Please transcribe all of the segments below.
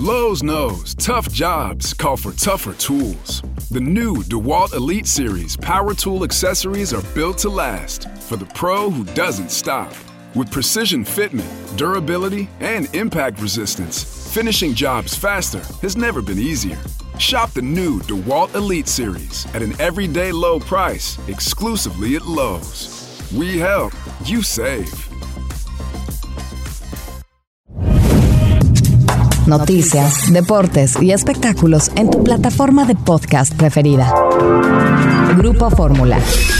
Lowe's knows tough jobs call for tougher tools. The new DeWalt Elite Series power tool accessories are built to last for the pro who doesn't stop. With precision fitment, durability, and impact resistance, finishing jobs faster has never been easier. Shop the new DeWalt Elite Series at an everyday low price exclusively at Lowe's. We help, you save. Noticias, deportes y espectáculos en tu plataforma de podcast preferida. Grupo Fórmula.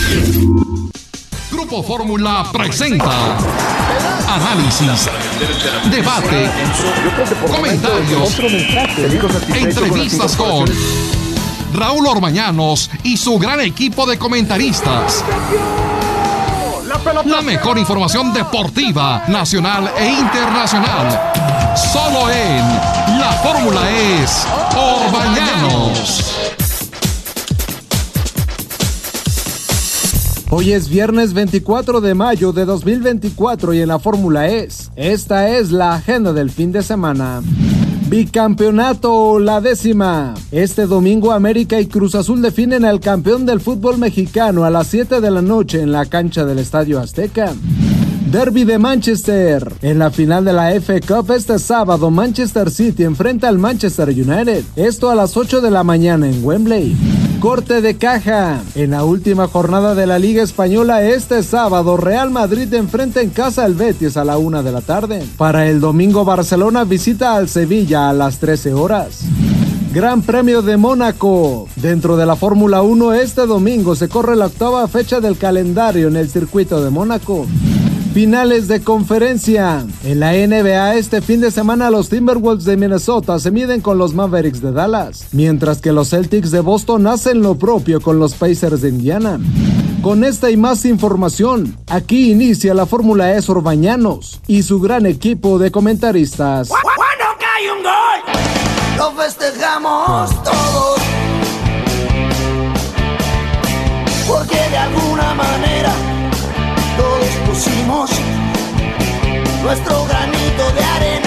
Grupo Fórmula presenta análisis, debate, comentarios, entrevistas con Raúl Orbañanos y su gran equipo de comentaristas. La mejor información deportiva, nacional e internacional. Solo en La Fórmula es Orbañanos. Hoy es viernes 24 de mayo de 2024 y en la Fórmula esta es la agenda del fin de semana. Bicampeonato, la 10ª. Este domingo América y Cruz Azul definen al campeón del fútbol mexicano a las 7 de la noche en la cancha del Estadio Azteca. Derby de Manchester. En la final de la FA Cup este sábado, Manchester City enfrenta al Manchester United. Esto a las 8 de la mañana en Wembley. Corte de caja. En la última jornada de la Liga Española este sábado, Real Madrid enfrenta en casa al Betis a la 1 de la tarde. Para el domingo, Barcelona visita al Sevilla a las 13 horas. Gran Premio de Mónaco. Dentro de la Fórmula 1 este domingo se corre la 8ª fecha del calendario en el circuito de Mónaco. Finales de conferencia. En la NBA este fin de semana los Timberwolves de Minnesota se miden con los Mavericks de Dallas, mientras que los Celtics de Boston hacen lo propio con los Pacers de Indiana. Con esta y más información, aquí inicia la Fórmula E Orbañanos y su gran equipo de comentaristas. Cuando cae un gol, lo festejamos todos, porque de alguna manera todos pusimos nuestro granito de arena.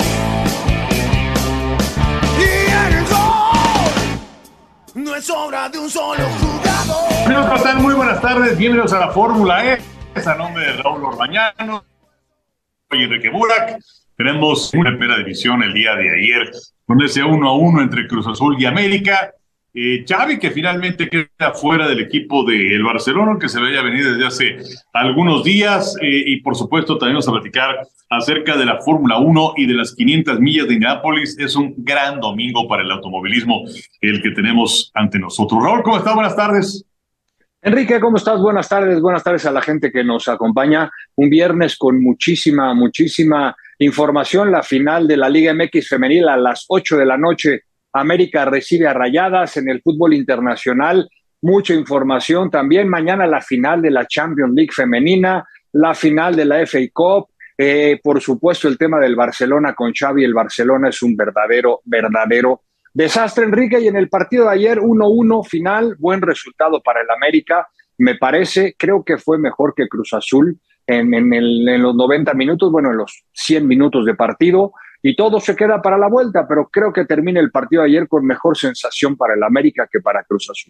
Y el gol no es obra de un solo jugador. Amigos, ¿cómo están? Muy buenas tardes, bienvenidos a la Fórmula E. A nombre de Raúl Orbañanos y Enrique Burak. Tenemos una primera división el día de ayer, con ese 1-1 entre Cruz Azul y América. Xavi, que finalmente queda fuera del equipo del Barcelona, que se veía venir desde hace algunos días, y por supuesto también vamos a platicar acerca de la Fórmula 1 y de las 500 millas de Indianápolis. Es un gran domingo para el automovilismo el que tenemos ante nosotros. Raúl, ¿cómo estás? Buenas tardes. Enrique, ¿cómo estás? Buenas tardes a la gente que nos acompaña. Un viernes con muchísima información. La final de la Liga MX femenil a las 8 de la noche. América recibe a Rayadas en el fútbol internacional. Mucha información también. Mañana la final de la Champions League femenina, la final de la FA Cup. Por supuesto, el tema del Barcelona con Xavi. El Barcelona es un verdadero desastre, Enrique. Y en el partido de ayer, 1-1 final, buen resultado para el América. Me parece, creo que fue mejor que Cruz Azul en los 90 minutos, bueno, en los 100 minutos de partido. Y todo se queda para la vuelta, pero creo que termina el partido de ayer con mejor sensación para el América que para Cruz Azul.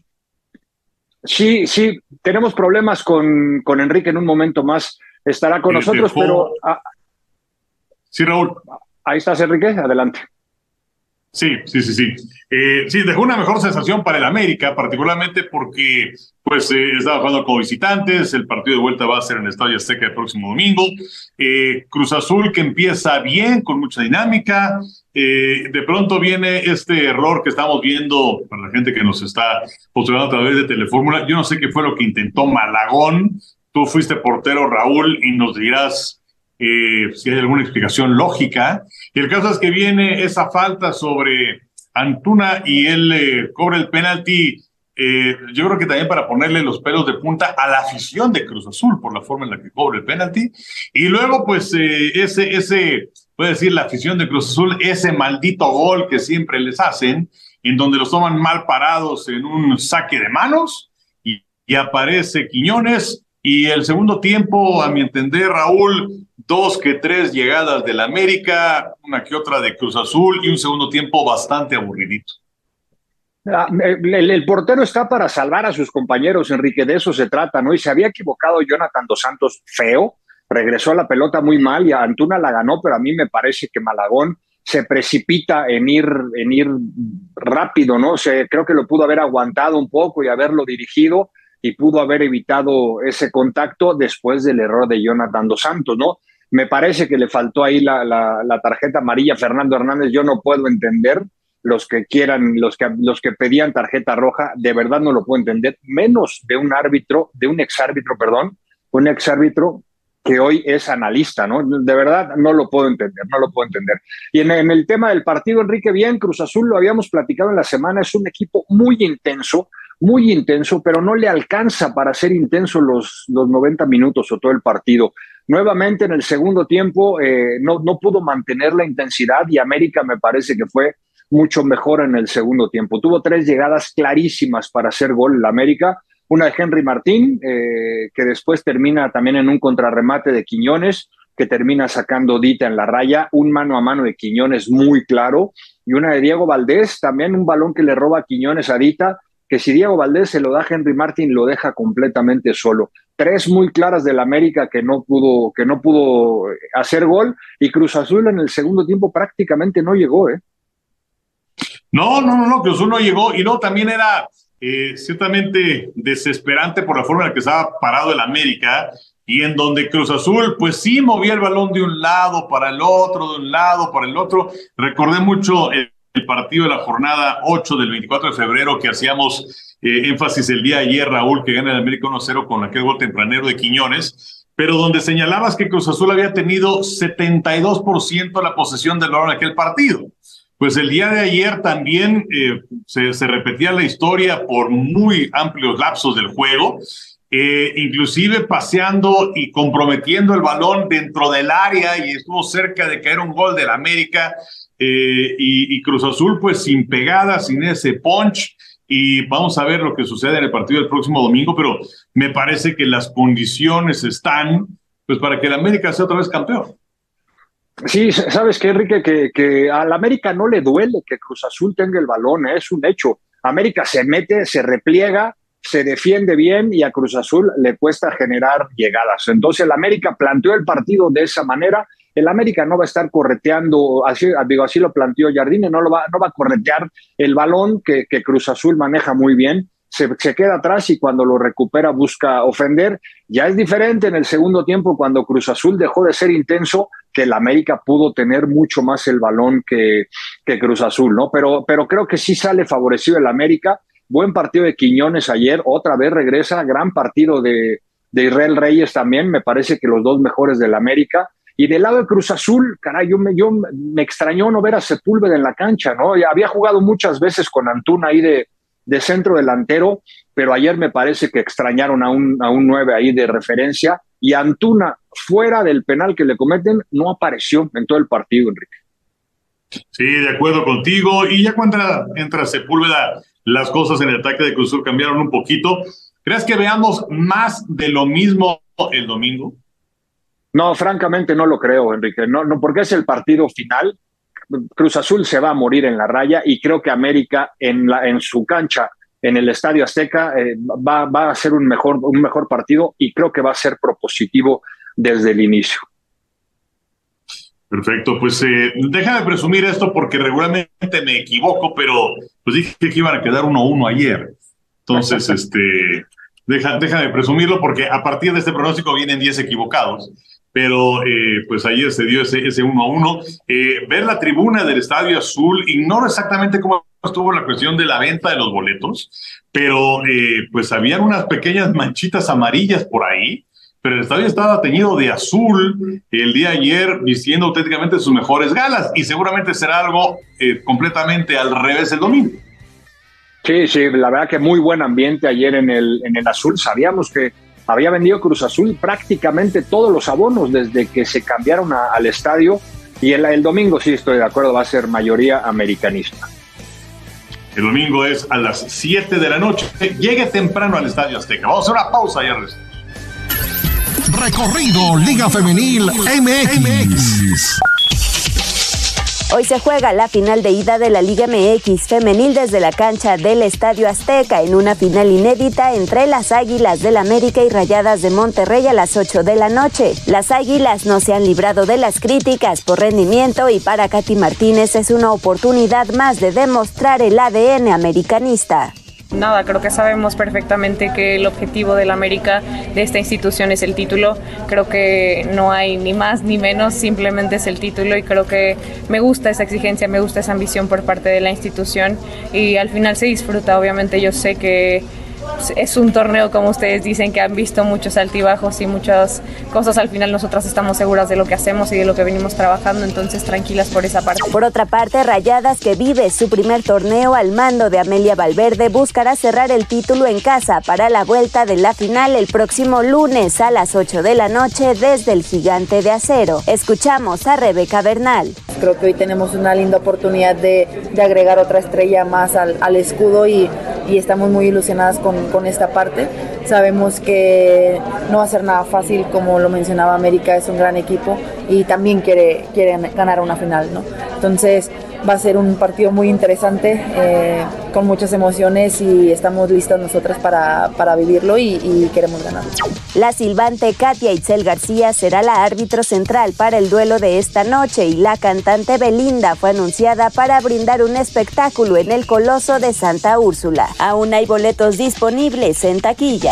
Sí, tenemos problemas con Enrique en un momento más. Estará con nosotros, pero... Sí, Raúl. Ahí estás, Enrique, adelante. Sí. Sí, dejó una mejor sensación para el América, particularmente porque estaba jugando como visitantes. El partido de vuelta va a ser en el Estadio Azteca el próximo domingo. Cruz Azul, que empieza bien, con mucha dinámica. De pronto viene este error que estamos viendo para la gente que nos está postulando a través de Telefórmula. Yo no sé qué fue lo que intentó Malagón. Tú fuiste portero, Raúl, y nos dirás si hay alguna explicación lógica. Y el caso es que viene esa falta sobre Antuna y él cobra el penalti. Yo creo que también para ponerle los pelos de punta a la afición de Cruz Azul por la forma en la que cobra el penalti. Y luego, puede decir la afición de Cruz Azul, ese maldito gol que siempre les hacen, en donde los toman mal parados en un saque de manos, y aparece Quiñones Y el segundo tiempo, a mi entender, Raúl, 2 que 3 llegadas del América, una que otra de Cruz Azul y un segundo tiempo bastante aburridito. El portero está para salvar a sus compañeros, Enrique, de eso se trata, ¿no? Y se había equivocado Jonathan Dos Santos feo, regresó la pelota muy mal y a Antuna la ganó, pero a mí me parece que Malagón se precipita en ir rápido, ¿no? Creo que lo pudo haber aguantado un poco y haberlo dirigido y pudo haber evitado ese contacto después del error de Jonathan Dos Santos, ¿no? Me parece que le faltó ahí la tarjeta amarilla a Fernando Hernández. Yo no puedo entender los que pedían tarjeta roja, de verdad no lo puedo entender, menos de un exárbitro que hoy es analista, ¿no? De verdad no lo puedo entender. Y en el tema del partido, Enrique, bien, Cruz Azul, lo habíamos platicado en la semana, es un equipo muy intenso, pero no le alcanza para ser intenso los 90 minutos o todo el partido. Nuevamente en el segundo tiempo no pudo mantener la intensidad y América me parece que fue mucho mejor en el segundo tiempo. Tuvo 3 llegadas clarísimas para hacer gol el América, una de Henry Martín, que después termina también en un contrarremate de Quiñones, que termina sacando Dita en la raya, un mano a mano de Quiñones muy claro, y una de Diego Valdés, también un balón que le roba Quiñones a Dita, que si Diego Valdés se lo da a Henry Martín, lo deja completamente solo. 3 muy claras del América que no pudo hacer gol, y Cruz Azul en el segundo tiempo prácticamente no llegó, ¿eh? No, Cruz Azul no llegó, y no, también era ciertamente desesperante por la forma en la que estaba parado el América, y en donde Cruz Azul, pues sí movía el balón de un lado para el otro, de un lado para el otro. Recordé mucho el partido de la jornada 8 del 24 de febrero que hacíamos énfasis el día de ayer, Raúl, que gana el América 1-0 con aquel gol tempranero de Quiñones, pero donde señalabas que Cruz Azul había tenido 72% la posesión del balón en aquel partido. Pues el día de ayer también se repetía la historia por muy amplios lapsos del juego, inclusive paseando y comprometiendo el balón dentro del área, y estuvo cerca de caer un gol del América, y Cruz Azul pues sin pegada, sin ese punch, y vamos a ver lo que sucede en el partido del próximo domingo, pero me parece que las condiciones están pues para que el América sea otra vez campeón. Sí, sabes qué, Enrique, que al América no le duele que Cruz Azul tenga el balón, es un hecho. América se mete, se repliega, se defiende bien y a Cruz Azul le cuesta generar llegadas. Entonces el América planteó el partido de esa manera. El América no va a estar correteando, así lo planteó Jardine, no va a corretear el balón que Cruz Azul maneja muy bien. Se queda atrás y cuando lo recupera busca ofender. Ya es diferente en el segundo tiempo cuando Cruz Azul dejó de ser intenso, que el América pudo tener mucho más el balón que Cruz Azul, ¿no? Pero creo que sí sale favorecido el América. Buen partido de Quiñones ayer, otra vez regresa, gran partido de Israel Reyes también, me parece que los 2 mejores del América. Y del lado de Cruz Azul, caray, yo me extrañó no ver a Sepúlveda en la cancha, ¿no? Ya había jugado muchas veces con Antuna ahí de centro delantero, pero ayer me parece que extrañaron a un 9 ahí de referencia, y Antuna, fuera del penal que le cometen, no apareció en todo el partido, Enrique. Sí, de acuerdo contigo, y ya cuando entra Sepúlveda, las cosas en el ataque de Cruz Azul cambiaron un poquito. ¿Crees que veamos más de lo mismo el domingo? No, francamente no lo creo, Enrique, no, porque es el partido final. Cruz Azul se va a morir en la raya y creo que América en su cancha, en el Estadio Azteca, va a ser un mejor partido, y creo que va a ser propositivo desde el inicio. Perfecto, pues déjame presumir esto porque regularmente me equivoco, pero pues dije que iban a quedar 1-1 ayer. Entonces, déjame presumirlo porque a partir de este pronóstico vienen 10 equivocados. Pero pues ayer se dio ese 1-1. Ver la tribuna del Estadio Azul, ignoro exactamente cómo estuvo la cuestión de la venta de los boletos, pero pues habían unas pequeñas manchitas amarillas por ahí, pero el estadio estaba teñido de azul el día de ayer, vistiendo auténticamente sus mejores galas, y seguramente será algo completamente al revés el domingo. Sí, la verdad que muy buen ambiente ayer en el Azul. Sabíamos que había vendido Cruz Azul prácticamente todos los abonos desde que se cambiaron al estadio, y el domingo, sí estoy de acuerdo, va a ser mayoría americanista. El domingo es a las 7 de la noche. Llegue temprano al Estadio Azteca. Vamos a hacer una pausa y regresamos. Recorrido Liga Femenil MX. Hoy se juega la final de ida de la Liga MX femenil desde la cancha del Estadio Azteca en una final inédita entre las Águilas del América y Rayadas de Monterrey a las 8 de la noche. Las Águilas no se han librado de las críticas por rendimiento y para Katy Martínez es una oportunidad más de demostrar el ADN americanista. Nada, creo que sabemos perfectamente que el objetivo del América, de esta institución, es el título. Creo que no hay ni más ni menos, simplemente es el título y creo que me gusta esa exigencia, me gusta esa ambición por parte de la institución y al final se disfruta. Obviamente yo sé que es un torneo, como ustedes dicen, que han visto muchos altibajos y muchas cosas. Al final nosotras estamos seguras de lo que hacemos y de lo que venimos trabajando, entonces tranquilas por esa parte. Por otra parte, Rayadas, que vive su primer torneo al mando de Amelia Valverde, buscará cerrar el título en casa para la vuelta de la final el próximo lunes a las 8 de la noche desde el Gigante de Acero. Escuchamos a Rebeca Bernal. Creo que hoy tenemos una linda oportunidad de agregar otra estrella más al escudo y estamos muy ilusionadas con esta parte. Sabemos que no va a ser nada fácil, como lo mencionaba, América es un gran equipo y también quiere ganar una final, ¿no? Entonces va a ser un partido muy interesante, con muchas emociones y estamos listas nosotras para vivirlo y queremos ganar. La silbante Katia Itzel García será la árbitro central para el duelo de esta noche y la cantante Belinda fue anunciada para brindar un espectáculo en el Coloso de Santa Úrsula. Aún hay boletos disponibles en taquilla.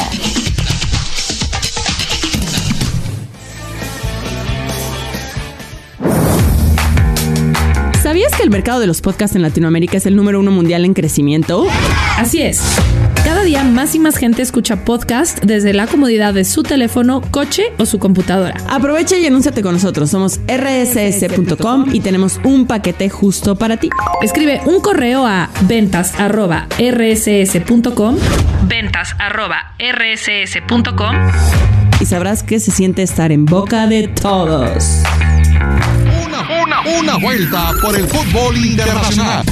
¿Sabías que el mercado de los podcasts en Latinoamérica es el número 1 mundial en crecimiento? Así es. Cada día más y más gente escucha podcast desde la comodidad de su teléfono, coche o su computadora. Aprovecha y anúnciate con nosotros. Somos rss.com y tenemos un paquete justo para ti. Escribe un correo a ventas@rss.com y sabrás que se siente estar en boca de todos. Una vuelta por el fútbol internacional.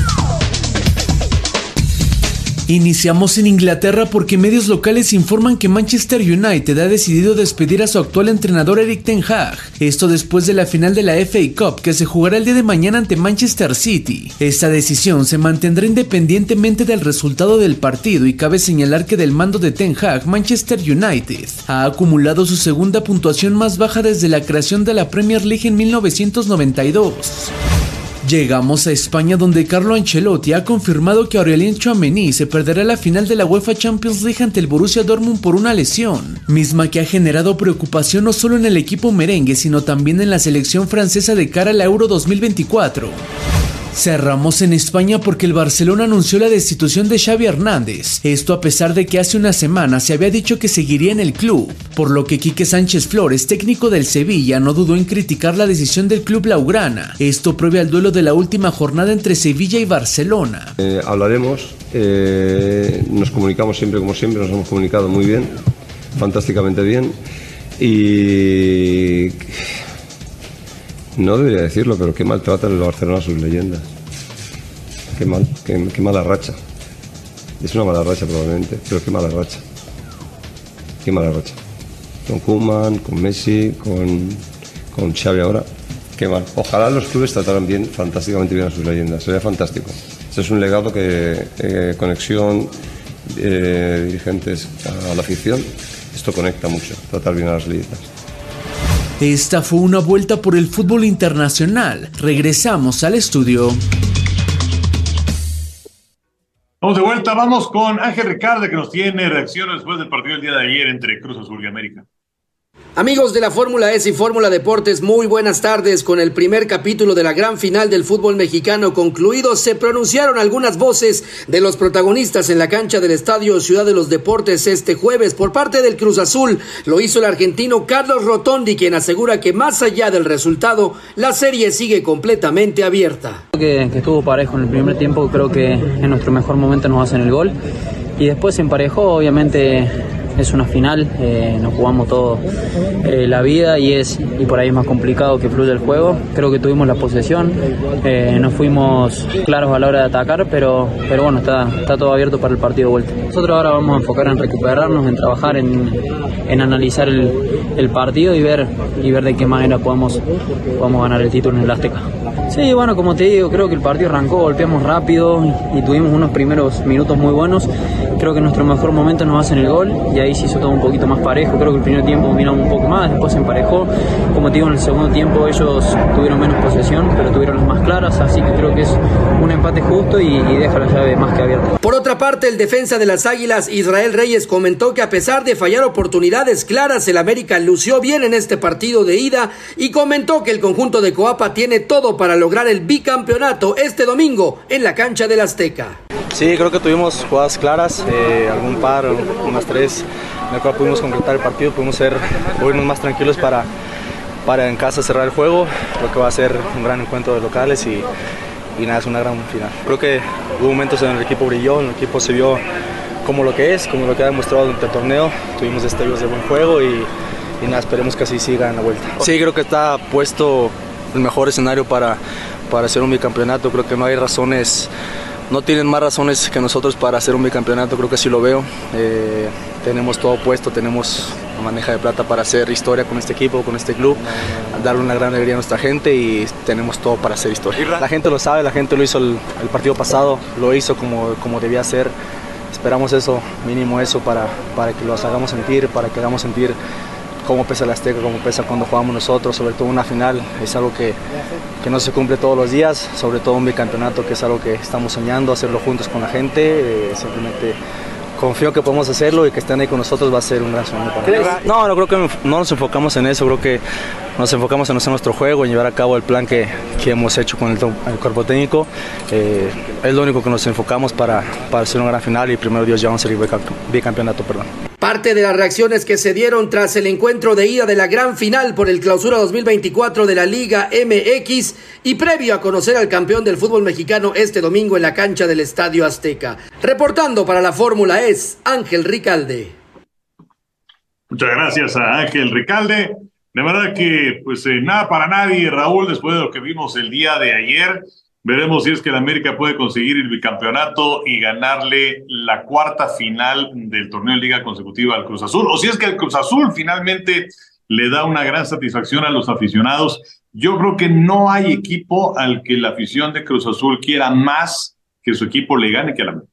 Iniciamos en Inglaterra porque medios locales informan que Manchester United ha decidido despedir a su actual entrenador Erik ten Hag. Esto después de la final de la FA Cup que se jugará el día de mañana ante Manchester City. Esta decisión se mantendrá independientemente del resultado del partido y cabe señalar que del mando de ten Hag, Manchester United ha acumulado su segunda puntuación más baja desde la creación de la Premier League en 1992. Llegamos a España donde Carlo Ancelotti ha confirmado que Aurélien Tchouaméni se perderá la final de la UEFA Champions League ante el Borussia Dortmund por una lesión, misma que ha generado preocupación no solo en el equipo merengue sino también en la selección francesa de cara a la Euro 2024. Cerramos en España porque el Barcelona anunció la destitución de Xavi Hernández, esto a pesar de que hace una semana se había dicho que seguiría en el club, por lo que Quique Sánchez Flores, técnico del Sevilla, no dudó en criticar la decisión del club blaugrana, esto previo al duelo de la última jornada entre Sevilla y Barcelona. Hablaremos, nos comunicamos siempre como siempre, nos hemos comunicado muy bien, fantásticamente bien y... No debería decirlo, pero qué mal tratan el Barcelona a sus leyendas. Qué mal, qué mala racha. Es una mala racha probablemente, pero qué mala racha. Qué mala racha. Con Koeman, con Messi, con Xavi ahora. Qué mal. Ojalá los clubes trataran bien, fantásticamente bien a sus leyendas. Sería fantástico. Este es un legado que conexión, dirigentes a la afición. Esto conecta mucho, tratar bien a las leyendas. Esta fue una vuelta por el fútbol internacional. Regresamos al estudio. Vamos de vuelta, vamos con Ángel Ricardo que nos tiene reacciones después del partido del día de ayer entre Cruz Azul y América. Amigos de la Fórmula S y Fórmula Deportes, muy buenas tardes. Con el primer capítulo de la gran final del fútbol mexicano concluido, se pronunciaron algunas voces de los protagonistas en la cancha del Estadio Ciudad de los Deportes este jueves. Por parte del Cruz Azul, lo hizo el argentino Carlos Rotondi, quien asegura que más allá del resultado, la serie sigue completamente abierta. Que estuvo parejo en el primer tiempo, creo que en nuestro mejor momento nos hacen el gol y después se emparejó, obviamente. es una final, nos jugamos todo la vida y por ahí es más complicado que fluya el juego. Creo que tuvimos la posesión, no fuimos claros a la hora de atacar, pero bueno, está todo abierto para el partido de vuelta. Nosotros ahora vamos a enfocar en recuperarnos, en trabajar, en analizar el partido y ver de qué manera podemos ganar el título en el Azteca. Sí, bueno, como te digo, creo que el partido arrancó, golpeamos rápido y tuvimos unos primeros minutos muy buenos. Creo que nuestro mejor momento nos hacen el gol y ahí se hizo todo un poquito más parejo. Creo que el primer tiempo dominamos un poco más, después se emparejó. Como te digo, en el segundo tiempo ellos tuvieron menos posesión, pero tuvieron las más claras, así que creo que es un empate justo y deja la llave más que abierta. Por otra parte, el defensa de las Águilas, Israel Reyes, comentó que a pesar de fallar oportunidades claras, el América lució bien en este partido de ida y comentó que el conjunto de Coapa tiene todo para lograr el bicampeonato este domingo en la cancha del Azteca. Sí, creo que tuvimos jugadas claras, algún par, unas tres, en el cual pudimos concretar el partido, pudimos irnos más tranquilos para en casa cerrar el juego. Creo que va a ser un gran encuentro de locales y nada, es una gran final. Creo que hubo momentos en el equipo brilló, el equipo se vio como lo que ha demostrado durante el torneo. Tuvimos destellos de buen juego y nada, esperemos que así siga en la vuelta. Sí, creo que está puesto el mejor escenario para hacer un bicampeonato. Creo que no hay razones, no tienen más razones que nosotros para hacer un bicampeonato, creo que así lo veo. Tenemos todo puesto, tenemos una bandeja de plata para hacer historia con este equipo, con este club, darle una gran alegría a nuestra gente y tenemos todo para hacer historia. La gente lo sabe, la gente lo hizo el partido pasado, lo hizo como debía ser. Esperamos eso, mínimo eso, para que los hagamos sentir, para que hagamos sentir cómo pesa el Azteca, cómo pesa cuando jugamos nosotros, sobre todo una final. Es algo que no se cumple todos los días, sobre todo un bicampeonato, que es algo que estamos soñando, hacerlo juntos con la gente. Simplemente confío que podemos hacerlo y que estén ahí con nosotros va a ser un gran sueño para nosotros. No creo que no nos enfocamos en eso, creo que nos enfocamos en hacer nuestro juego, en llevar a cabo el plan que hemos hecho con el cuerpo técnico. Es lo único que nos enfocamos para hacer una gran final y primero Dios ya vamos a ser bicampeonato. Parte de las reacciones que se dieron tras el encuentro de ida de la gran final por el Clausura 2024 de la Liga MX y previo a conocer al campeón del fútbol mexicano este domingo en la cancha del Estadio Azteca. Reportando para la Fórmula E, Ángel Ricalde. Muchas gracias a Ángel Ricalde. De verdad que, pues, nada para nadie, Raúl, después de lo que vimos el día de ayer. Veremos si es que el América puede conseguir el bicampeonato y ganarle la cuarta final del torneo de liga consecutiva al Cruz Azul, o si es que el Cruz Azul finalmente le da una gran satisfacción a los aficionados. Yo creo que no hay equipo al que la afición de Cruz Azul quiera más que su equipo le gane que a la América.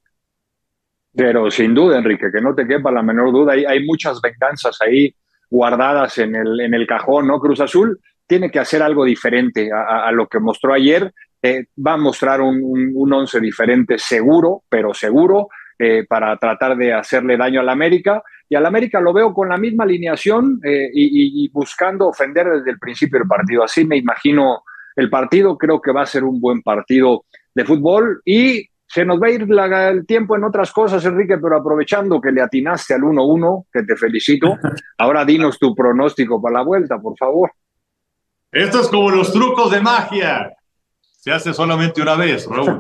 Pero sin duda, Enrique, que no te quepa la menor duda, hay muchas venganzas ahí guardadas en el cajón, ¿no? Cruz Azul tiene que hacer algo diferente a lo que mostró ayer. Va a mostrar un once diferente seguro, pero seguro, para tratar de hacerle daño al América. Y al América lo veo con la misma alineación y buscando ofender desde el principio del partido. Así me imagino el partido. Creo que va a ser un buen partido de fútbol y se nos va a ir el tiempo en otras cosas, Enrique, pero aprovechando que le atinaste al 1-1, que te felicito, ahora dinos tu pronóstico para la vuelta, por favor. Esto es como los trucos de magia. Se hace solamente una vez, Raúl.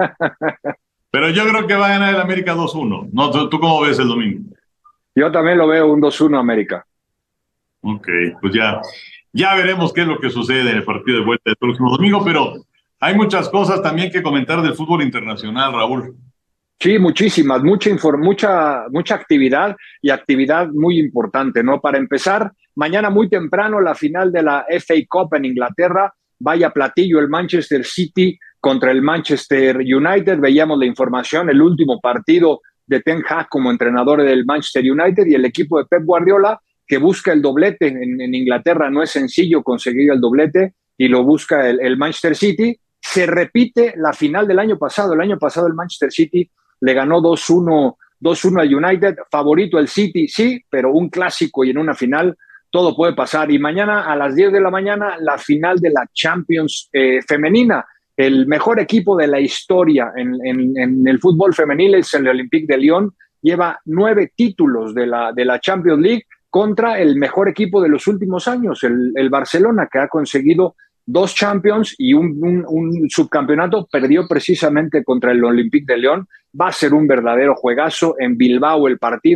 Pero yo creo que va a ganar el América 2-1. ¿No? ¿Tú cómo ves el domingo? Yo también lo veo un 2-1 América. Ok, pues ya veremos qué es lo que sucede en el partido de vuelta del próximo domingo, pero hay muchas cosas también que comentar del fútbol internacional, Raúl. Sí, muchísimas, mucha actividad y actividad muy importante, ¿no? Para empezar, mañana muy temprano la final de la FA Cup en Inglaterra. Vaya platillo, el Manchester City contra el Manchester United. Veíamos la información, el último partido de Ten Hag como entrenador del Manchester United y el equipo de Pep Guardiola que busca el doblete. En Inglaterra no es sencillo conseguir el doblete y lo busca el Manchester City. Se repite la final del año pasado. El año pasado el Manchester City le ganó 2-1 al United. Favorito el City, sí, pero un clásico y en una final todo puede pasar. Y mañana a las 10 de la mañana, la final de la Champions femenina. El mejor equipo de la historia en el fútbol femenil es el Olympique de Lyon. Lleva 9 títulos de la Champions League contra el mejor equipo de los últimos años, el Barcelona, que ha conseguido 2 Champions y un subcampeonato. Perdió precisamente contra el Olympique de Lyon. Va a ser un verdadero juegazo en Bilbao el partido.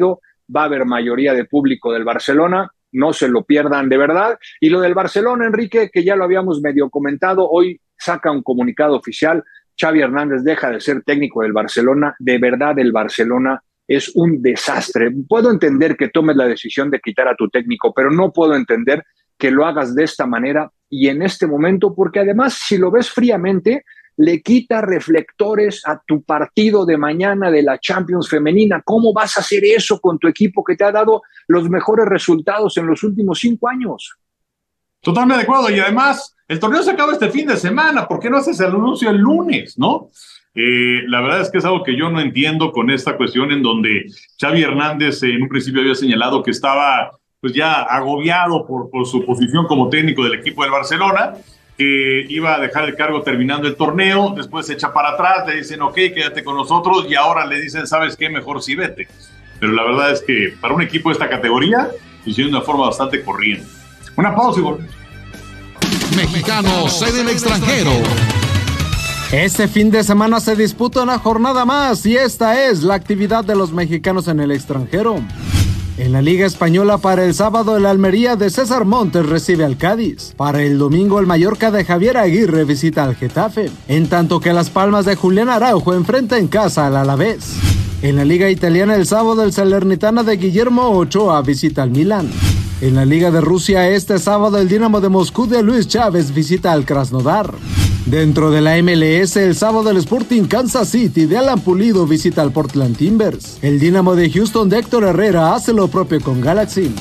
va a haber mayoría de público del Barcelona, no se lo pierdan de verdad. Y lo del Barcelona, Enrique, que ya lo habíamos medio comentado, hoy saca un comunicado oficial, Xavi Hernández deja de ser técnico del Barcelona. De verdad, el Barcelona es un desastre. Puedo entender que tomes la decisión de quitar a tu técnico, pero no puedo entender que lo hagas de esta manera y en este momento, porque además, si lo ves fríamente, le quita reflectores a tu partido de mañana de la Champions femenina. ¿Cómo vas a hacer eso con tu equipo que te ha dado los mejores resultados en los últimos 5 años? Totalmente de acuerdo, y además, el torneo se acaba este fin de semana, ¿por qué no haces el anuncio el lunes, no? La verdad es que es algo que yo no entiendo con esta cuestión en donde Xavi Hernández en un principio había señalado que estaba pues ya agobiado por su posición como técnico del equipo del Barcelona, que iba a dejar el cargo terminando el torneo, después se echa para atrás, le dicen ok, quédate con nosotros, y ahora le dicen, ¿sabes qué? Mejor sí vete. Pero la verdad es que para un equipo de esta categoría, lo hicieron de una forma bastante corriente. Una pausa y volvemos. Mexicanos en el extranjero. Este fin de semana se disputa una jornada más y esta es la actividad de los mexicanos en el extranjero. En la Liga Española, para el sábado, el Almería de César Montes recibe al Cádiz. Para el domingo, el Mallorca de Javier Aguirre visita al Getafe, en tanto que Las Palmas de Julián Araujo enfrenta en casa al Alavés. En la Liga Italiana, el sábado, el Salernitana de Guillermo Ochoa visita al Milan. En la Liga de Rusia, este sábado, el Dinamo de Moscú de Luis Chávez visita al Krasnodar. Dentro de la MLS, el sábado, el Sporting Kansas City de Alan Pulido visita al Portland Timbers. El Dinamo de Houston de Héctor Herrera hace lo propio con Galaxy.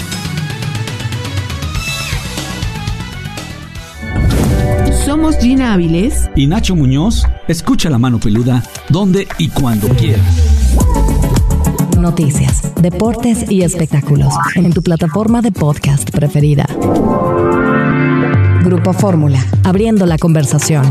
Somos Gina Áviles y Nacho Muñoz. Escucha La Mano Peluda donde y cuando quieras. Noticias, deportes y espectáculos en tu plataforma de podcast preferida. Grupo Fórmula, abriendo la conversación.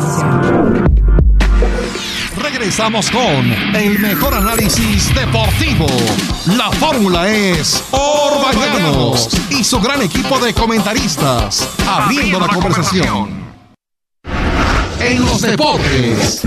Regresamos con el mejor análisis deportivo. La fórmula es Orbañanos y su gran equipo de comentaristas, abriendo la conversación. En los deportes.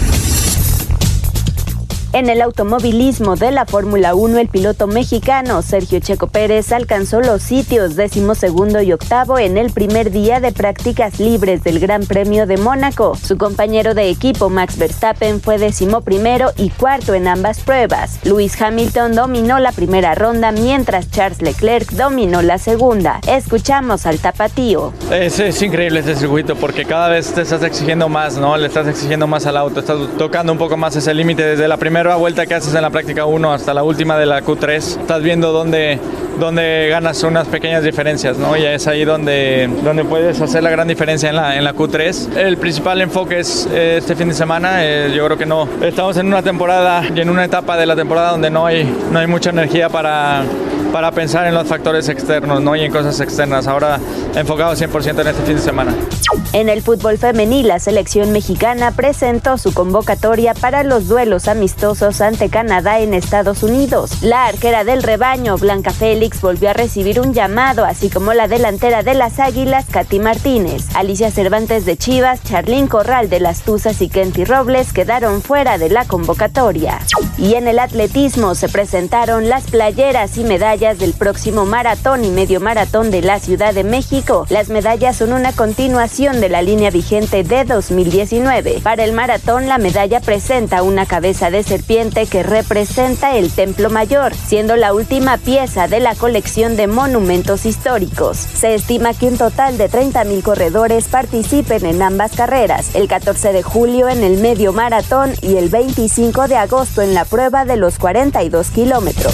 En el automovilismo de la Fórmula 1, el piloto mexicano Sergio Checo Pérez alcanzó los sitios 12º y 8º en el primer día de prácticas libres del Gran Premio de Mónaco. Su compañero de equipo Max Verstappen fue 11º y 4º en ambas pruebas. Lewis Hamilton dominó la primera ronda, mientras Charles Leclerc dominó la segunda. Escuchamos al tapatío. Es increíble este circuito porque cada vez te estás exigiendo más, ¿no? Le estás exigiendo más al auto, estás tocando un poco más ese límite desde la primera vuelta que haces en la práctica 1 hasta la última de la Q3, estás viendo dónde ganas unas pequeñas diferencias, ¿no? Y es ahí donde puedes hacer la gran diferencia en la Q3. El principal enfoque es este fin de semana. Yo creo que no estamos en una temporada y en una etapa de la temporada donde no hay mucha energía para pensar en los factores externos, ¿no? Y en cosas externas. Ahora enfocado 100% en este fin de semana. En el fútbol femenil, la selección mexicana presentó su convocatoria para los duelos amistosos ante Canadá en Estados Unidos. La arquera del rebaño, Blanca Félix, volvió a recibir un llamado, así como la delantera de las Águilas, Katy Martínez. Alicia Cervantes de Chivas, Charlín Corral de las Tuzas y Kenty Robles quedaron fuera de la convocatoria. Y en el atletismo se presentaron las playeras y medallas del próximo maratón y medio maratón de la Ciudad de México. Las medallas son una continuación de la línea vigente de 2019. Para el maratón, la medalla presenta una cabeza de serpiente que representa el Templo Mayor, siendo la última pieza de la colección de monumentos históricos. Se estima que un total de 30,000 corredores participen en ambas carreras, el 14 de julio en el medio maratón y el 25 de agosto en la prueba de los 42 kilómetros.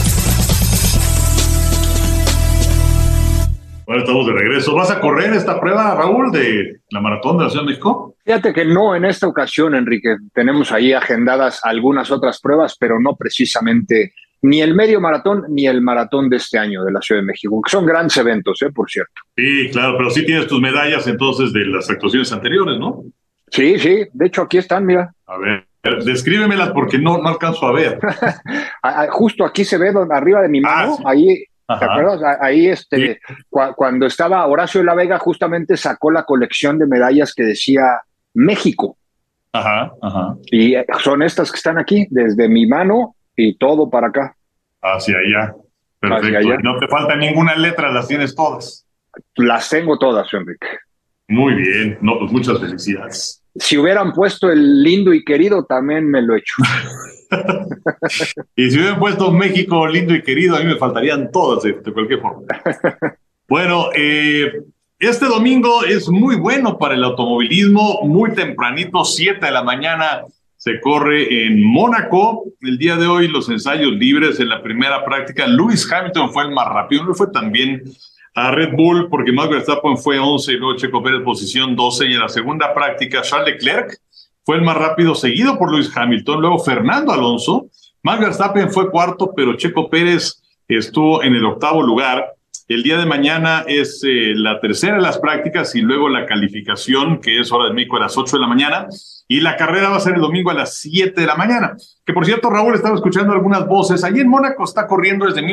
Bueno, estamos de regreso. ¿Vas a correr esta prueba, Raúl, de la Maratón de la Ciudad de México? Fíjate que no en esta ocasión, Enrique. Tenemos ahí agendadas algunas otras pruebas, pero no precisamente ni el medio maratón ni el maratón de este año de la Ciudad de México, que son grandes eventos, por cierto. Sí, claro, pero sí tienes tus medallas entonces de las actuaciones anteriores, ¿no? Sí, de hecho aquí están, mira. A ver, descríbemelas porque no alcanzo a ver. Justo aquí se ve arriba de mi mano, sí. Ahí... Ajá. ¿Te acuerdas? Ahí sí. Cuando estaba Horacio de la Vega, justamente sacó la colección de medallas que decía México. Ajá. Y son estas que están aquí, desde mi mano y todo para acá. Hacia allá. Perfecto. Hacia allá. No te falta ninguna letra, las tienes todas. Las tengo todas, Enrique. Muy bien. No, pues muchas felicidades. Si hubieran puesto el lindo y querido, también me lo echo. Y si hubieran puesto México lindo y querido, a mí me faltarían todas de cualquier forma. Bueno, este domingo es muy bueno para el automovilismo. Muy tempranito, 7 de la mañana, se corre en Mónaco. El día de hoy los ensayos libres en la primera práctica. Lewis Hamilton fue el más rápido, no fue tan bien a Red Bull porque Max Verstappen fue 11 y luego Checo Pérez posición 12, y en la segunda práctica Charles Leclerc fue el más rápido, seguido por Lewis Hamilton, luego Fernando Alonso. Max Verstappen fue cuarto, pero Checo Pérez estuvo en el octavo lugar. El día de mañana es la tercera de las prácticas y luego la calificación, que es hora de México a las 8 de la mañana, y la carrera va a ser el domingo a las 7 de la mañana. Que por cierto, Raúl, estaba escuchando algunas voces. Allí en Mónaco está corriendo desde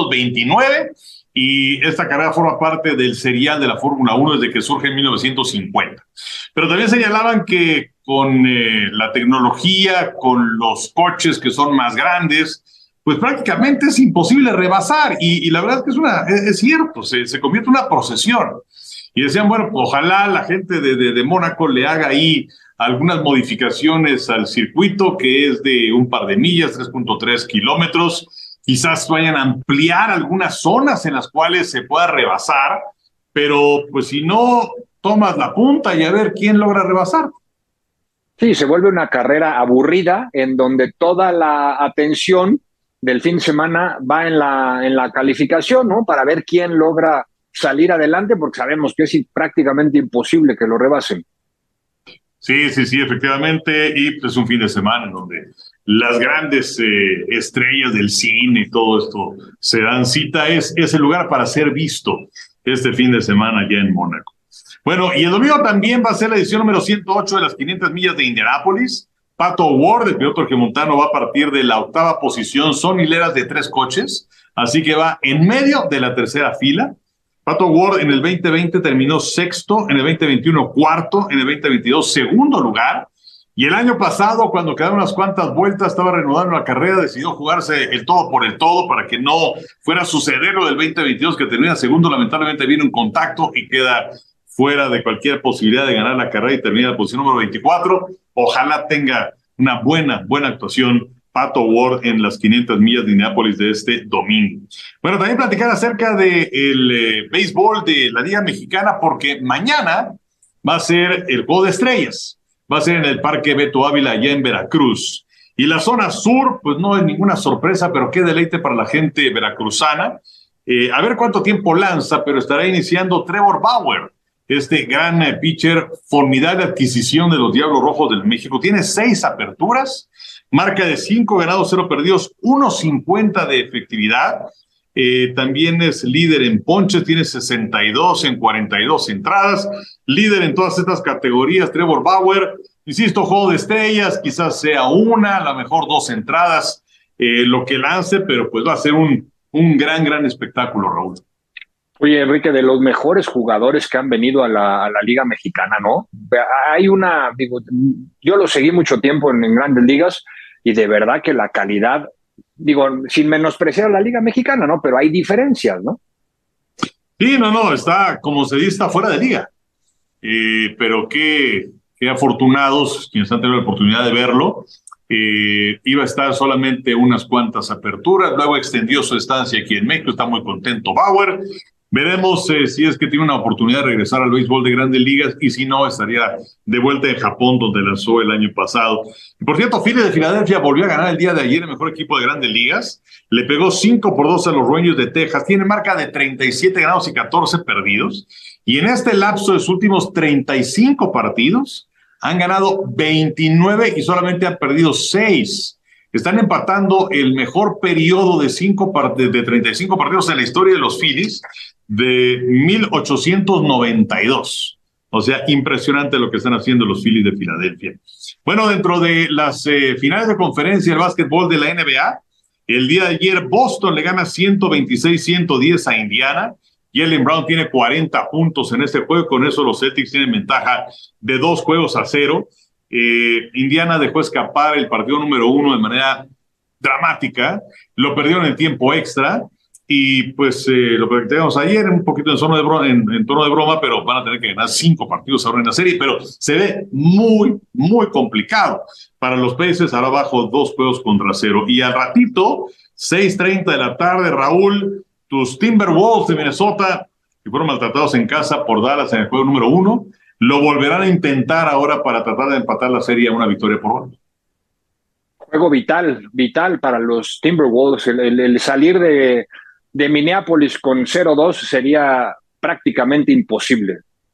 1929 y esta carrera forma parte del serial de la Fórmula 1 desde que surge en 1950. Pero también señalaban que con la tecnología, con los coches que son más grandes, pues prácticamente es imposible rebasar, y la verdad es que es cierto, se convierte en una procesión. Y decían, bueno, pues ojalá la gente de Mónaco le haga ahí algunas modificaciones al circuito, que es de un par de millas, 3.3 kilómetros, quizás vayan a ampliar algunas zonas en las cuales se pueda rebasar, pero pues si no, tomas la punta y a ver quién logra rebasar. Sí, se vuelve una carrera aburrida en donde toda la atención del fin de semana va en la calificación, ¿no? Para ver quién logra salir adelante, porque sabemos que es prácticamente imposible que lo rebasen. Sí, efectivamente, y es un fin de semana en donde las grandes estrellas del cine y todo esto se dan cita. Es el lugar para ser visto este fin de semana ya en Mónaco. Bueno, y el domingo también va a ser la edición número 108 de las 500 millas de Indianápolis. Pato Ward, el piloto regiomontano, va a partir de la octava posición. Son hileras de 3 coches, así que va en medio de la tercera fila. Pato Ward en el 2020 terminó sexto, en el 2021 cuarto, en el 2022 segundo lugar. Y el año pasado, cuando quedaron unas cuantas vueltas, estaba reanudando la carrera, decidió jugarse el todo por el todo para que no fuera a suceder lo del 2022, que termina segundo. Lamentablemente viene un contacto y queda fuera de cualquier posibilidad de ganar la carrera y termina en la posición número 24. Ojalá tenga una buena actuación Pato Ward en las 500 millas de Indianápolis de este domingo. Bueno, también platicar acerca del béisbol de la Liga Mexicana, porque mañana va a ser el Juego de Estrellas. Va a ser en el Parque Beto Ávila, allá en Veracruz. Y la zona sur, pues no es ninguna sorpresa, pero qué deleite para la gente veracruzana. A ver cuánto tiempo lanza, pero estará iniciando Trevor Bauer, este gran pitcher, formidable adquisición de los Diablos Rojos del México. Tiene 6 aperturas, marca de 5 ganados, 0 perdidos, 1.50 de efectividad. También es líder en ponches, tiene 62 en 42 entradas, líder en todas estas categorías. Trevor Bauer, insisto, Juego de Estrellas, quizás sea una, a lo mejor 2 entradas, lo que lance, pero pues va a ser un gran espectáculo, Raúl. Oye, Enrique, de los mejores jugadores que han venido a la Liga Mexicana, ¿no? Hay yo lo seguí mucho tiempo en grandes ligas y de verdad que la calidad, sin menospreciar a la Liga Mexicana, ¿no? Pero hay diferencias, ¿no? Sí, no, está, como se dice, está fuera de liga. Pero qué afortunados quienes han tenido la oportunidad de verlo. Iba a estar solamente unas cuantas aperturas, luego extendió su estancia aquí en México, está muy contento Bauer. Veremos si es que tiene una oportunidad de regresar al béisbol de grandes ligas, y si no, estaría de vuelta en Japón, donde lanzó el año pasado. Y por cierto, Phillies de Filadelfia volvió a ganar el día de ayer, el mejor equipo de grandes ligas. Le pegó 5-2 a los Rangers de Texas. Tiene marca de 37 ganados y 14 perdidos. Y en este lapso de sus últimos 35 partidos, han ganado 29 y solamente han perdido 6. Están empatando el mejor periodo de 35 partidos en la historia de los Phillies de 1892. O sea, impresionante lo que están haciendo los Phillies de Filadelfia. Bueno, dentro de las finales de conferencia del básquetbol de la NBA, el día de ayer Boston le gana 126-110 a Indiana. Jaylen Brown tiene 40 puntos en este juego. Con eso los Celtics tienen ventaja de 2-0. Indiana dejó escapar el partido número 1 de manera dramática, lo perdieron en tiempo extra, y pues lo platicamos ayer un poquito en tono de broma, pero van a tener que ganar 5 partidos ahora en la serie, pero se ve muy, muy complicado para los Pacers, ahora abajo 2 juegos contra 0, y al ratito, 6:30 de la tarde, Raúl, tus Timberwolves de Minnesota, que fueron maltratados en casa por Dallas en el juego número 1, lo volverán a intentar ahora para tratar de empatar la serie a una victoria por gol. Juego vital para los Timberwolves. El salir de Minneapolis con 0-2 sería prácticamente imposible.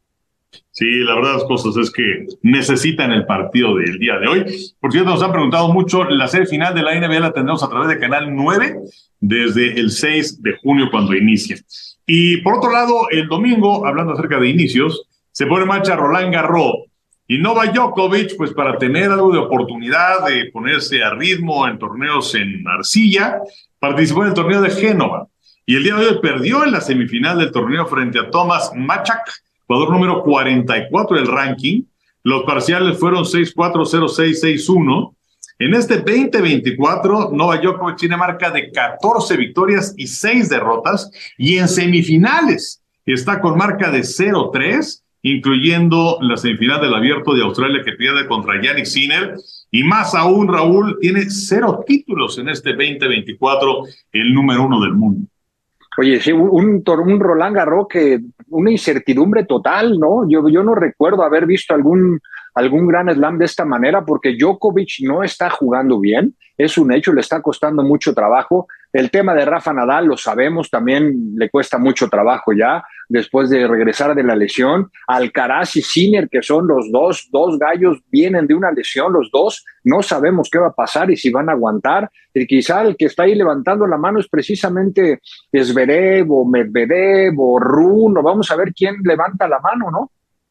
Sí, la verdad de las cosas es que necesitan el partido del día de hoy. Por cierto, nos han preguntado mucho, la serie final de la NBA la tendremos a través de Canal 9 desde el 6 de junio cuando inicia. Y por otro lado, el domingo, hablando acerca de inicios, se pone en marcha Roland Garros. Y Novak Djokovic, pues para tener algo de oportunidad de ponerse a ritmo en torneos en arcilla, participó en el torneo de Génova. Y el día de hoy perdió en la semifinal del torneo frente a Thomas Maček, jugador número 44 del ranking. Los parciales fueron 6-4, 0-6, 6-1. En este 2024, Novak Djokovic tiene marca de 14 victorias y 6 derrotas. Y en semifinales está con marca de 0-3, incluyendo la semifinal del Abierto de Australia que pierde contra Jannik Sinner. Y más aún, Raúl, tiene 0 títulos en este 2024, el número 1 del mundo. Oye, sí, un Roland Garros que una incertidumbre total, ¿no? Yo no recuerdo haber visto algún Grand Slam de esta manera, porque Djokovic no está jugando bien, es un hecho, le está costando mucho trabajo. El tema de Rafa Nadal, lo sabemos, también le cuesta mucho trabajo ya, después de regresar de la lesión. Alcaraz y Sinner, que son los dos gallos, vienen de una lesión, los dos, no sabemos qué va a pasar y si van a aguantar. Y quizá el que está ahí levantando la mano es precisamente Zverev o Medvedev o Rune, vamos a ver quién levanta la mano, ¿no?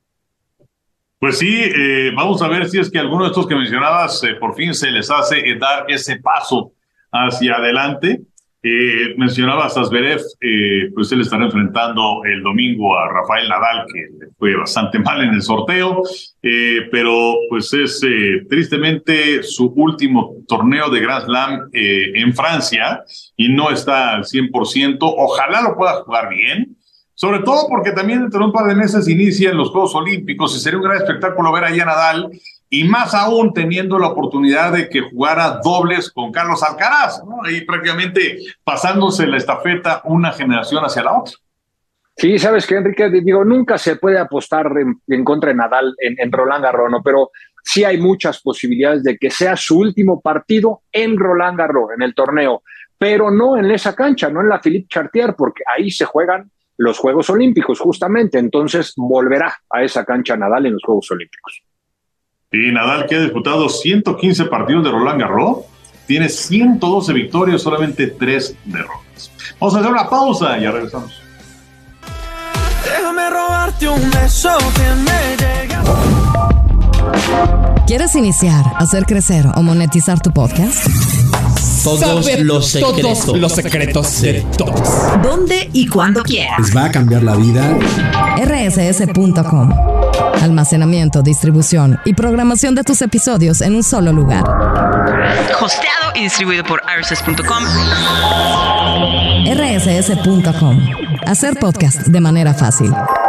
Pues sí, vamos a ver si es que alguno de estos que mencionabas por fin se les hace dar ese paso hacia adelante. Mencionabas a Zverev, pues él estará enfrentando el domingo a Rafael Nadal, que le fue bastante mal en el sorteo, pero pues es tristemente su último torneo de Grand Slam en Francia y no está al 100%. Ojalá lo pueda jugar bien, sobre todo porque también dentro de un par de meses inician los Juegos Olímpicos y sería un gran espectáculo ver ahí a Nadal, y más aún teniendo la oportunidad de que jugara dobles con Carlos Alcaraz, ¿no? Ahí prácticamente pasándose la estafeta una generación hacia la otra. Sí, sabes que, Enrique, digo, nunca se puede apostar en contra de Nadal en Roland Garros, ¿no? Pero sí hay muchas posibilidades de que sea su último partido en Roland Garros, en el torneo, pero no en esa cancha, no en la Philippe Chartier, porque ahí se juegan los Juegos Olímpicos, justamente. Entonces volverá a esa cancha Nadal en los Juegos Olímpicos. Y Nadal, que ha disputado 115 partidos de Roland Garros, tiene 112 victorias, solamente 3 derrotas. Vamos a hacer una pausa y ya regresamos. Déjame robarte un beso que me llega. ¿Quieres iniciar, hacer crecer o monetizar tu podcast? Todos los secretos de todos. ¿Dónde y cuándo quieras? Les va a cambiar la vida. rss.com. Almacenamiento, distribución y programación de tus episodios en un solo lugar. Hosteado y distribuido por rss.com. rss.com. Hacer podcast de manera fácil.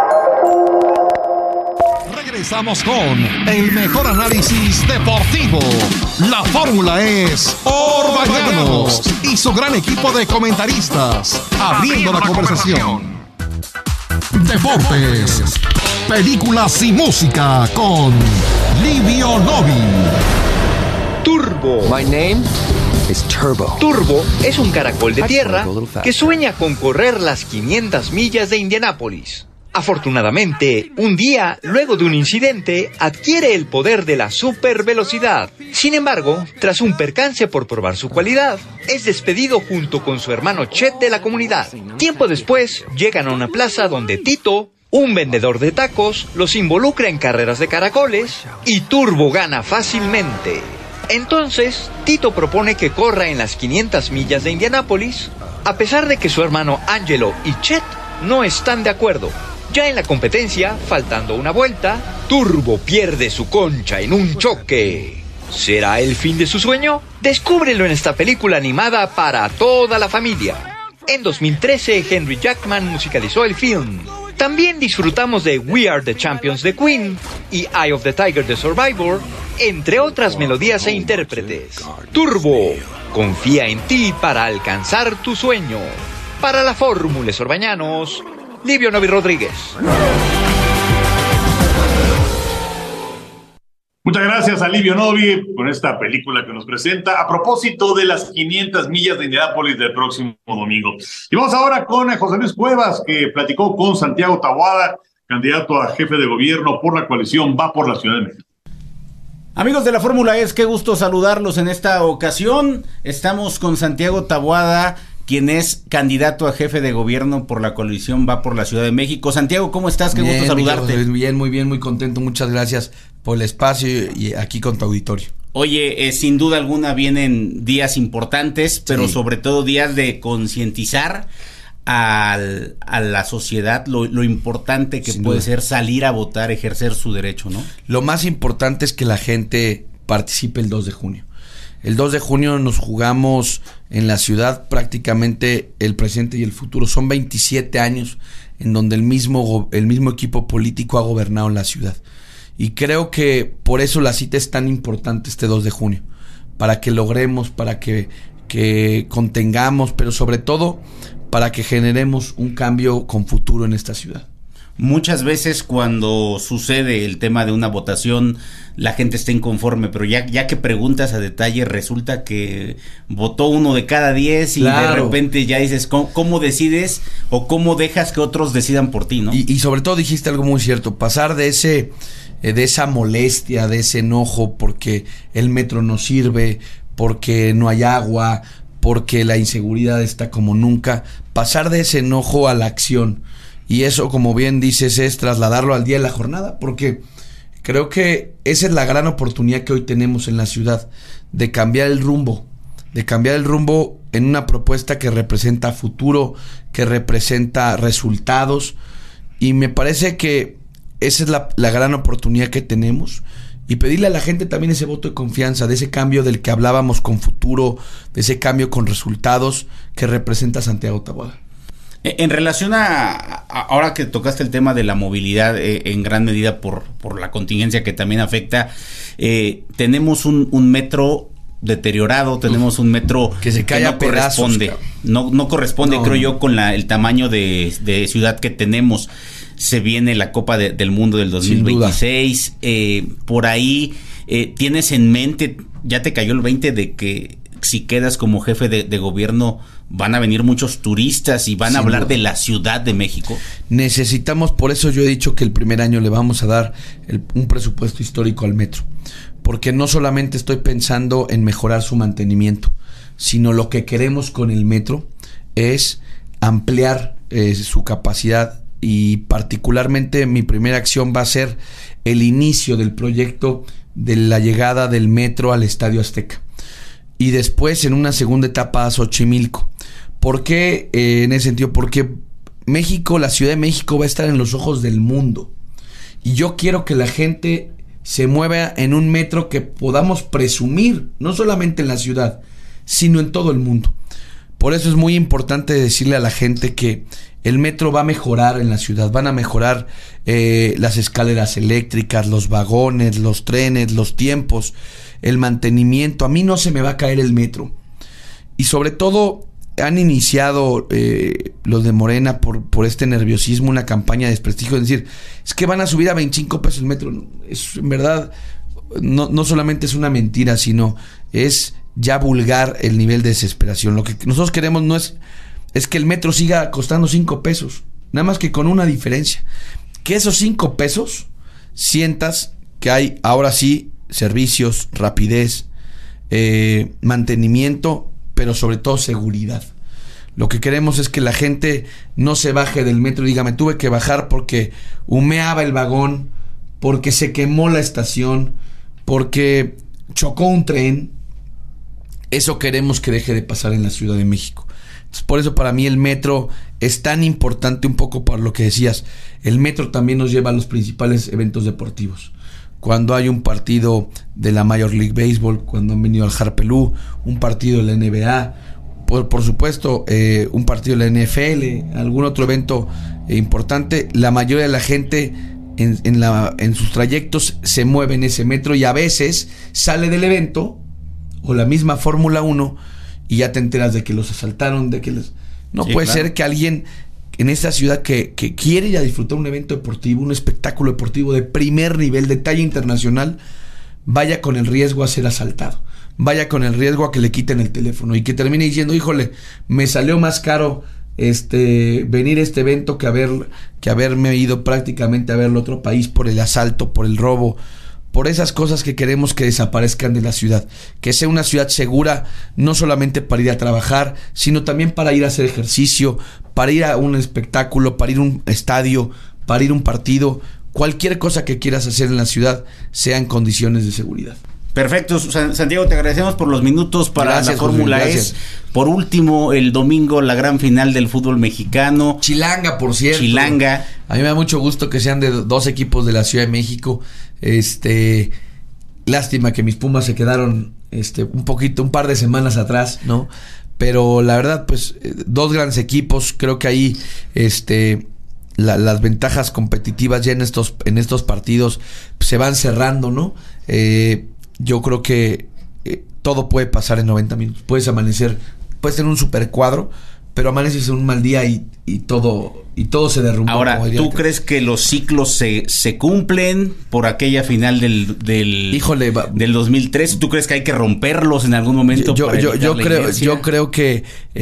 Regresamos con el mejor análisis deportivo. La fórmula es Orbañanos y su gran equipo de comentaristas abriendo la conversación. Deportes, películas y música con Livio Novi. Turbo. My name is Turbo. Turbo es un caracol de tierra que sueña con correr las 500 millas de Indianápolis. Afortunadamente, un día, luego de un incidente, adquiere el poder de la supervelocidad. Sin embargo, tras un percance por probar su cualidad, es despedido junto con su hermano Chet de la comunidad. Tiempo después, llegan a una plaza donde Tito, un vendedor de tacos, los involucra en carreras de caracoles y Turbo gana fácilmente. Entonces, Tito propone que corra en las 500 millas de Indianápolis, a pesar de que su hermano Angelo y Chet no están de acuerdo. Ya en la competencia, faltando una vuelta, Turbo pierde su concha en un choque. ¿Será el fin de su sueño? Descúbrelo en esta película animada para toda la familia. En 2013, Henry Jackman musicalizó el film. También disfrutamos de We Are the Champions de Queen y Eye of the Tiger de Survivor, entre otras melodías e intérpretes. Turbo, confía en ti para alcanzar tu sueño. Para la Fórmula Sorbañanos, Livio Novi Rodríguez. Muchas gracias a Livio Novi con esta película que nos presenta a propósito de las 500 millas de Indianápolis del próximo domingo. Y vamos ahora con José Luis Cuevas, que platicó con Santiago Taboada, candidato a jefe de gobierno por la coalición Va por la Ciudad de México. Amigos de la Fórmula E, qué gusto saludarlos en esta ocasión. Estamos con Santiago Taboada, quien es candidato a jefe de gobierno por la coalición Va por la Ciudad de México. Santiago, ¿cómo estás? Qué gusto saludarte. Bien, muy contento. Muchas gracias por el espacio y aquí con tu auditorio. Oye, sin duda alguna vienen días importantes, pero sobre todo días de concientizar a la sociedad lo importante que puede ser salir a votar, ejercer su derecho, ¿no? Lo más importante es que la gente participe el 2 de junio. El 2 de junio nos jugamos en la ciudad prácticamente el presente y el futuro. Son 27 años en donde el mismo equipo político ha gobernado la ciudad. Y creo que por eso la cita es tan importante este 2 de junio. Para que logremos, para que contengamos, pero sobre todo para que generemos un cambio con futuro en esta ciudad. Muchas veces cuando sucede el tema de una votación, la gente está inconforme, pero ya que preguntas a detalle, resulta que votó 1 de cada 10 y de repente ya dices, ¿cómo decides o cómo dejas que otros decidan por ti, ¿no? Y sobre todo dijiste algo muy cierto, pasar de esa molestia, de ese enojo porque el metro no sirve, porque no hay agua, porque la inseguridad está como nunca, pasar de ese enojo a la acción. Y eso, como bien dices, es trasladarlo al día de la jornada, porque creo que esa es la gran oportunidad que hoy tenemos en la ciudad, de cambiar el rumbo en una propuesta que representa futuro, que representa resultados, y me parece que esa es la gran oportunidad que tenemos, y pedirle a la gente también ese voto de confianza, de ese cambio del que hablábamos con futuro, de ese cambio con resultados que representa Santiago Taboada. En relación a ahora que tocaste el tema de la movilidad, en gran medida por la contingencia que también afecta, tenemos un metro deteriorado, tenemos un metro que se cae a pedazos, corresponde, no corresponde, creo yo, con el tamaño de ciudad que tenemos. Se viene la Copa del Mundo del 2026, por ahí tienes en mente, ya te cayó el 20 de que si quedas como jefe de gobierno van a venir muchos turistas y van a hablar de la Ciudad de México. Necesitamos, por eso yo he dicho que el primer año le vamos a dar un presupuesto histórico al metro, porque no solamente estoy pensando en mejorar su mantenimiento, sino lo que queremos con el metro es ampliar su capacidad, y particularmente mi primera acción va a ser el inicio del proyecto de la llegada del metro al Estadio Azteca. Y después en una segunda etapa a Xochimilco. ¿Por qué en ese sentido? Porque México, la Ciudad de México va a estar en los ojos del mundo. Y yo quiero que la gente se mueva en un metro que podamos presumir, no solamente en la ciudad, sino en todo el mundo. Por eso es muy importante decirle a la gente que el metro va a mejorar en la ciudad, van a mejorar las escaleras eléctricas, los vagones, los trenes, los tiempos, el mantenimiento. A mí no se me va a caer el metro. Y sobre todo han iniciado los de Morena por este nerviosismo una campaña de desprestigio, es decir, es que van a subir a 25 pesos el metro. Es, en verdad, no solamente es una mentira, sino es ya vulgar el nivel de desesperación. Lo que nosotros queremos no es que el metro siga costando 5 pesos, nada más que con una diferencia, que esos 5 pesos sientas que hay ahora sí servicios, rapidez, mantenimiento, pero sobre todo seguridad. Lo que queremos es que la gente no se baje del metro y diga, me tuve que bajar porque humeaba el vagón, porque se quemó la estación, porque chocó un tren. Eso queremos que deje de pasar en la Ciudad de México. Entonces, por eso para mí el metro es tan importante, un poco por lo que decías. El metro también nos lleva a los principales eventos deportivos. cuando hay un partido de la Major League Baseball, cuando han venido al Harpelú, un partido de la NBA, por supuesto, un partido de la NFL, algún otro evento importante. La mayoría de la gente en sus trayectos se mueve en ese metro y a veces sale del evento o la misma Fórmula 1 y ya te enteras de que los asaltaron, de que les... No sí, puede ser que alguien en esta ciudad que quiere ir a disfrutar un evento deportivo, un espectáculo deportivo de primer nivel, de talla internacional, vaya con el riesgo a ser asaltado, vaya con el riesgo a que le quiten el teléfono y que termine diciendo, híjole, me salió más caro venir a este evento que haberme ido prácticamente a verlo a otro país por el asalto, por el robo, por esas cosas que queremos que desaparezcan de la ciudad, que sea una ciudad segura, no solamente para ir a trabajar, sino también para ir a hacer ejercicio, para ir a un espectáculo, para ir a un estadio, para ir a un partido, cualquier cosa que quieras hacer en la ciudad sea en condiciones de seguridad. Perfecto, Santiago, te agradecemos por los minutos para la Fórmula E. Por último, el domingo, la gran final del fútbol mexicano. Chilanga, por cierto. Chilanga. A mí me da mucho gusto que sean de dos equipos de la Ciudad de México. Lástima que mis Pumas se quedaron un par de semanas atrás, ¿no? Pero la verdad, pues, dos grandes equipos. Creo que ahí, las ventajas competitivas ya en estos partidos se van cerrando, ¿no? Yo creo que todo puede pasar en 90 minutos. Puedes amanecer, puedes tener un super cuadro, pero amaneces en un mal día y todo se derrumba. Ahora, ¿tú crees que los ciclos se cumplen por aquella final del 2003? ¿Tú crees que hay que romperlos en algún momento? Yo creo que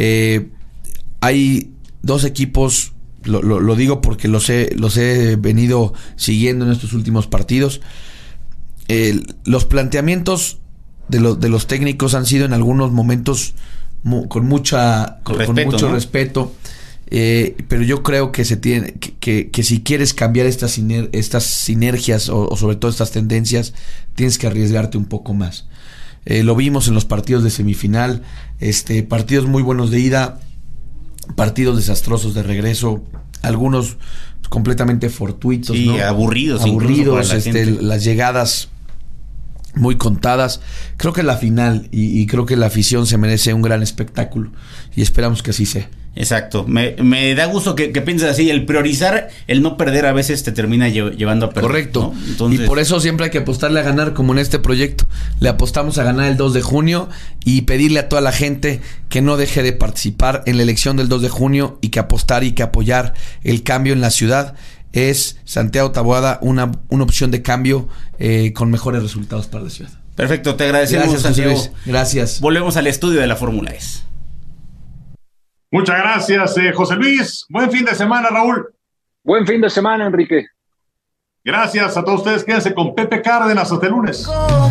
hay dos equipos, lo digo porque los he venido siguiendo en estos últimos partidos. Los planteamientos de los técnicos han sido en algunos momentos con mucho respeto, pero yo creo que se tiene que si quieres cambiar estas sinergias o sobre todo estas tendencias, tienes que arriesgarte un poco más. Lo vimos en los partidos de semifinal, partidos muy buenos de ida, partidos desastrosos de regreso, algunos completamente fortuitos, sí, ¿no? aburridos, las llegadas muy contadas. Creo que la final y creo que la afición se merece un gran espectáculo y esperamos que así sea. Exacto, me da gusto que pienses así. El priorizar, el no perder a veces te termina llevando a perder. Correcto, ¿no? Entonces, y por eso siempre hay que apostarle a ganar, como en este proyecto. Le apostamos a ganar el 2 de junio y pedirle a toda la gente que no deje de participar en la elección del 2 de junio y que apostar y que apoyar el cambio en la ciudad. Es Santiago Taboada una opción de cambio con mejores resultados para la ciudad. Perfecto, te agradecemos. Gracias, Santiago. José Luis. Gracias. Volvemos al estudio de la Fórmula E. Muchas gracias, José Luis. Buen fin de semana, Raúl. Buen fin de semana, Enrique. Gracias a todos ustedes. Quédense con Pepe Cárdenas hasta el lunes.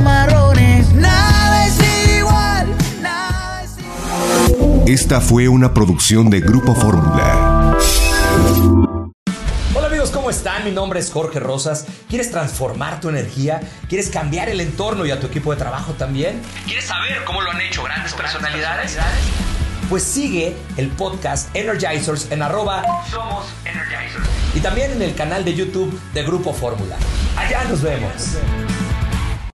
Esta fue una producción de Grupo Fórmula. Hola amigos, ¿cómo están? Mi nombre es Jorge Rosas. ¿Quieres transformar tu energía? ¿Quieres cambiar el entorno y a tu equipo de trabajo también? ¿Quieres saber cómo lo han hecho grandes personalidades? Pues sigue el podcast Energizers en @Somos Energizers. Y también en el canal de YouTube de Grupo Fórmula. Allá nos vemos.